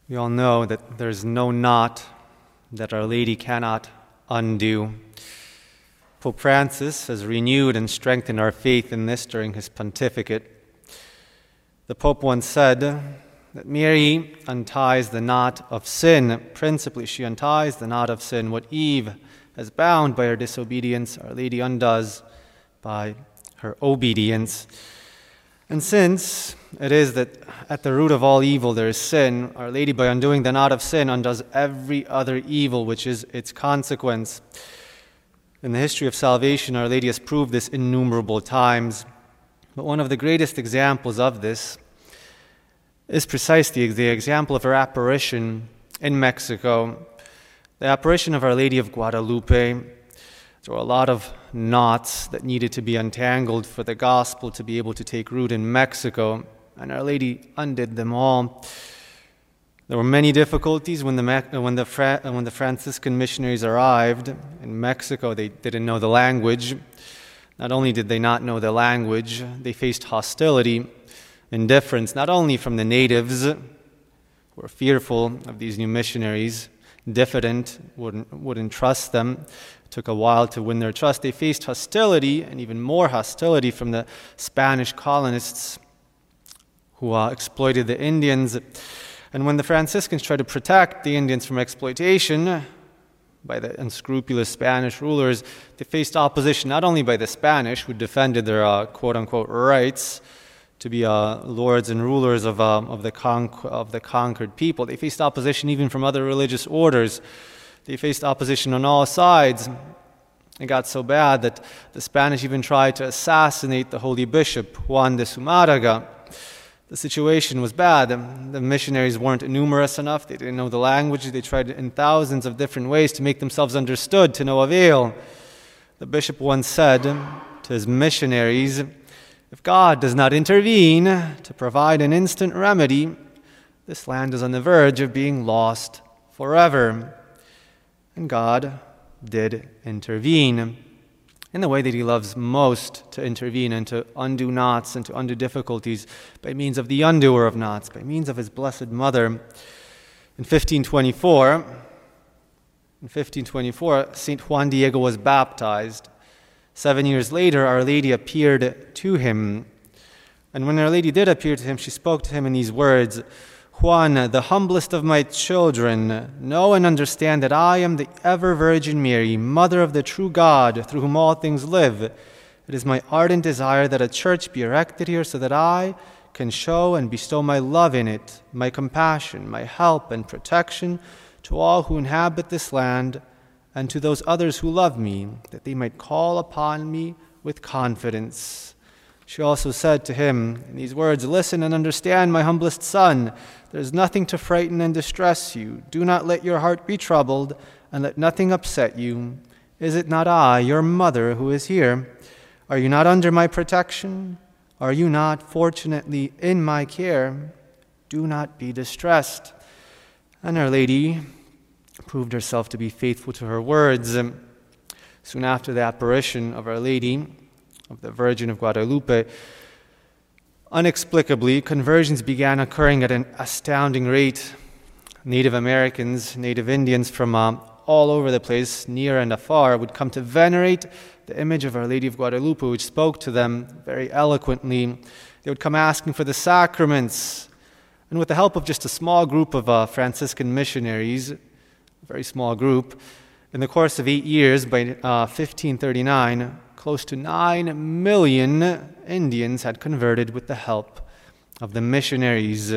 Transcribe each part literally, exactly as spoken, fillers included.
We all know that there's no knot that Our Lady cannot undo. Pope Francis has renewed and strengthened our faith in this during his pontificate. The Pope once said that Mary unties the knot of sin. Principally, she unties the knot of sin. What Eve has bound by her disobedience, Our Lady undoes by her obedience. And since it is that at the root of all evil there is sin, Our Lady, by undoing the knot of sin, undoes every other evil, which is its consequence. In the history of salvation, Our Lady has proved this innumerable times. But one of the greatest examples of this is precisely the example of her apparition in Mexico. The apparition of Our Lady of Guadalupe. There were a lot of knots that needed to be untangled for the gospel to be able to take root in Mexico, and Our Lady undid them all. There were many difficulties when the when the Fra- when the Franciscan missionaries arrived in Mexico. They didn't know the language. Not only did they not know the language, they faced hostility, indifference, not only from the natives, who were fearful of these new missionaries, diffident, wouldn't wouldn't trust them. It took a while to win their trust. They faced hostility, and even more hostility, from the Spanish colonists who uh, exploited the Indians. And when the Franciscans tried to protect the Indians from exploitation by the unscrupulous Spanish rulers, they faced opposition not only by the Spanish, who defended their uh, quote-unquote rights to be uh, lords and rulers of, uh, of, the con- of the conquered people. They faced opposition even from other religious orders. They faced opposition on all sides. It got so bad that the Spanish even tried to assassinate the holy bishop, Juan de Zumárraga. The situation was bad. The missionaries weren't numerous enough. They didn't know the language. They tried in thousands of different ways to make themselves understood, to no avail. The bishop once said to his missionaries, "If God does not intervene to provide an instant remedy, this land is on the verge of being lost forever." And God did intervene in the way that he loves most to intervene and to undo knots and to undo difficulties, by means of the undoer of knots, by means of his Blessed Mother. In fifteen twenty-four, in fifteen twenty-four, Saint Juan Diego was baptized. Seven years later, Our Lady appeared to him. And when Our Lady did appear to him, she spoke to him in these words, "Juan, the humblest of my children, know and understand that I am the ever-Virgin Mary, Mother of the true God, through whom all things live. It is my ardent desire that a church be erected here so that I can show and bestow my love in it, my compassion, my help and protection to all who inhabit this land and to those others who love me, that they might call upon me with confidence." She also said to him in these words, "Listen and understand, my humblest son. There is nothing to frighten and distress you. Do not let your heart be troubled, and let nothing upset you. Is it not I, your mother, who is here? Are you not under my protection? Are you not, fortunately, in my care? Do not be distressed." And Our Lady proved herself to be faithful to her words. Soon after the apparition of Our Lady, of the Virgin of Guadalupe, inexplicably, conversions began occurring at an astounding rate. Native Americans, Native Indians from uh, all over the place, near and afar, would come to venerate the image of Our Lady of Guadalupe, which spoke to them very eloquently. They would come asking for the sacraments. And with the help of just a small group of uh, Franciscan missionaries, a very small group, in the course of eight years, by uh, fifteen thirty-nine, close to nine million Indians had converted with the help of the missionaries.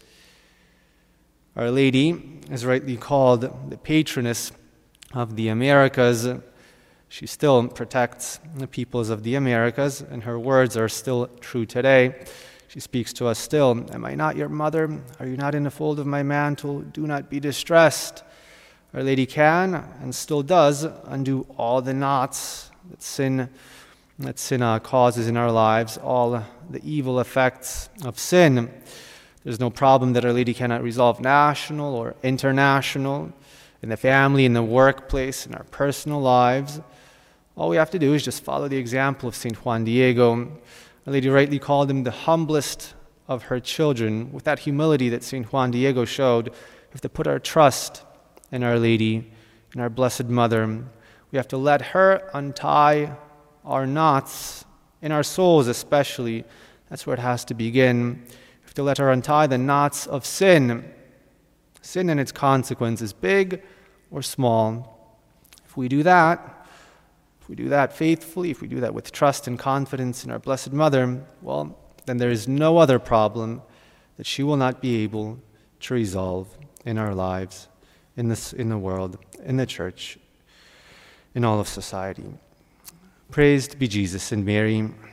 Our Lady is rightly called the patroness of the Americas. She still protects the peoples of the Americas, and her words are still true today. She speaks to us still. "Am I not your mother? Are you not in the fold of my mantle? Do not be distressed." Our Lady can, and still does, undo all the knots that sin, that sin uh, causes in our lives, all the evil effects of sin. There's no problem that Our Lady cannot resolve, national or international, in the family, in the workplace, in our personal lives. All we have to do is just follow the example of Saint Juan Diego. Our Lady rightly called him the humblest of her children. With that humility that Saint Juan Diego showed, have to put our trust in Our Lady, in our Blessed Mother. We have to let her untie our knots, in our souls especially. That's where it has to begin. We have to let her untie the knots of sin. Sin and its consequences, big or small. If we do that, if we do that faithfully, if we do that with trust and confidence in our Blessed Mother, well, then there is no other problem that she will not be able to resolve in our lives, in this, in the world, in the church, in all of society. Praised be Jesus and Mary.